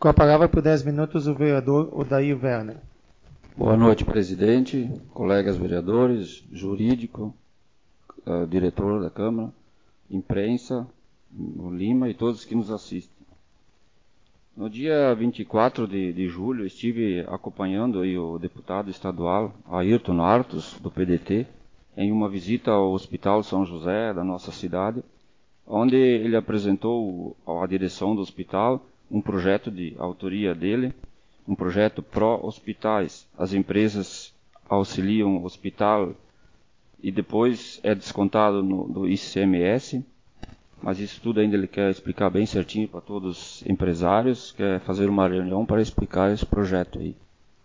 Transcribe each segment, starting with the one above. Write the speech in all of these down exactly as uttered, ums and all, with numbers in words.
Com a palavra por dez minutos o vereador Odair Werner. Boa noite, presidente, colegas vereadores, jurídico, uh, diretor da Câmara, imprensa, o Lima e todos que nos assistem. No dia vinte e quatro de, de julho, estive acompanhando aí o deputado estadual Ayrton Artos, do P D T, em uma visita ao Hospital São José, da nossa cidade, onde ele apresentou à direção do hospital um projeto de autoria dele, um projeto pró-hospitais. As empresas auxiliam o hospital e depois é descontado no, no I C M S, mas isso tudo ainda ele quer explicar bem certinho para todos os empresários, quer fazer uma reunião para explicar esse projeto aí.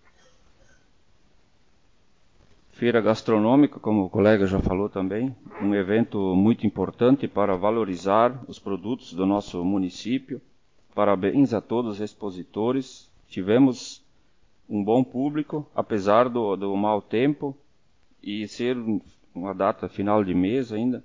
Feira gastronômica, como o colega já falou também, um evento muito importante para valorizar os produtos do nosso município. Parabéns a todos os expositores. Tivemos um bom público, apesar do, do mau tempo e ser uma data final de mês ainda.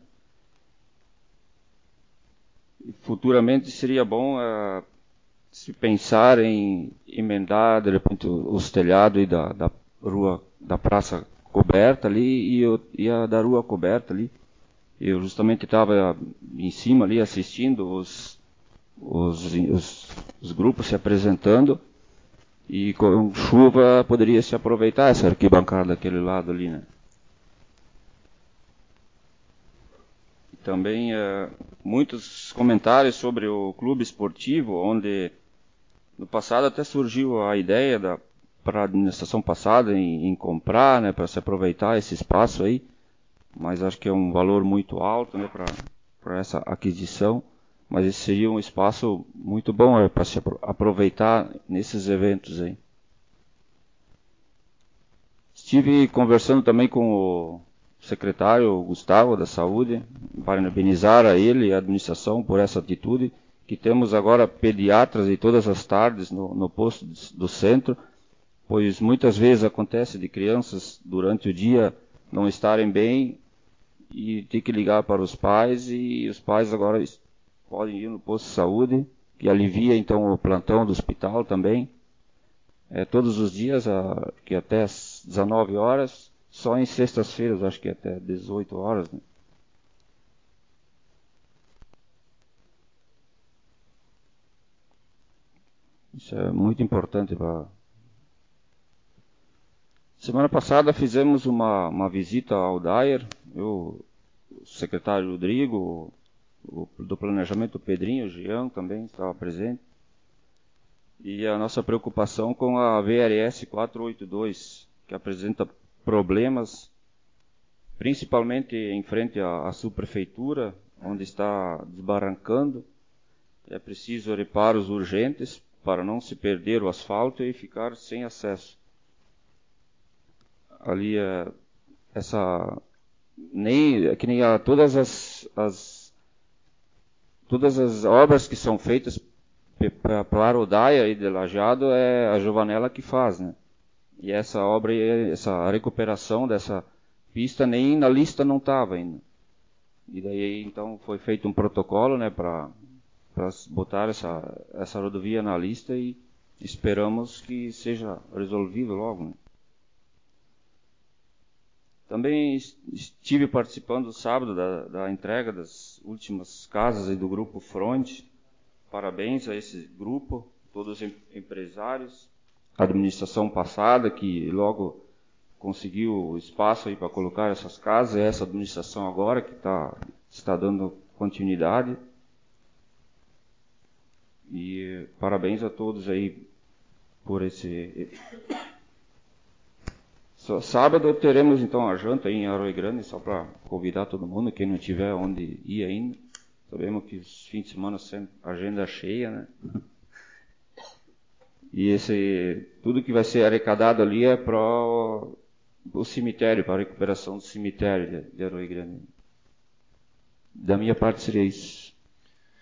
Futuramente seria bom uh, se pensar em emendar de repente os telhados aí da, da rua, da praça coberta ali e, e a da rua coberta ali. Eu justamente estava em cima ali assistindo os, os, os, os grupos se apresentando. E com chuva poderia se aproveitar essa arquibancada daquele lado ali, né? E também uh, muitos comentários sobre o clube esportivo, onde no passado até surgiu a ideia da para a administração passada em, em comprar, né, para se aproveitar esse espaço aí, mas acho que é um valor muito alto, né, para para essa aquisição. Mas esse seria um espaço muito bom é, para se aproveitar nesses eventos aí. Estive conversando também com o secretário Gustavo da Saúde, parabenizar a ele e a administração por essa atitude, que temos agora pediatras em todas as tardes no, no posto do centro, pois muitas vezes acontece de crianças durante o dia não estarem bem e ter que ligar para os pais, e os pais agora podem ir no posto de saúde, que alivia então o plantão do hospital também. É, todos os dias, a, que até às dezenove horas, só em sextas-feiras, acho que até dezoito horas. Né? Isso é muito importante. Pra... Semana passada fizemos uma, uma visita ao Dair, eu, o secretário Rodrigo, o, do planejamento Pedrinho, o Jean também estava presente. E a nossa preocupação com a V R S quatrocentos e oitenta e dois, que apresenta problemas, principalmente em frente à, à subprefeitura, onde está desbarrancando. É preciso reparos urgentes para não se perder o asfalto e ficar sem acesso. Ali, é, essa, nem, é que nem a, todas as, as, todas as obras que são feitas para o Daia e de Lajeado é a Giovanella que faz, né? E essa obra, essa recuperação dessa pista nem na lista não estava ainda. E daí então foi feito um protocolo, né, para para botar essa essa rodovia na lista e esperamos que seja resolvido logo, né? Também estive participando sábado da, da entrega das últimas casas aí do Grupo Front. Parabéns a esse grupo, todos os empresários, a administração passada que logo conseguiu espaço aí para colocar essas casas, é essa administração agora que tá, está dando continuidade. E parabéns a todos aí por esse... Sábado teremos então a janta aí em Arroio Grande, só para convidar todo mundo, quem não tiver onde ir ainda. Sabemos que os fins de semana sempre agenda cheia, né? E esse, tudo que vai ser arrecadado ali é para o cemitério, para a recuperação do cemitério de, de Arroio Grande. Da minha parte seria isso.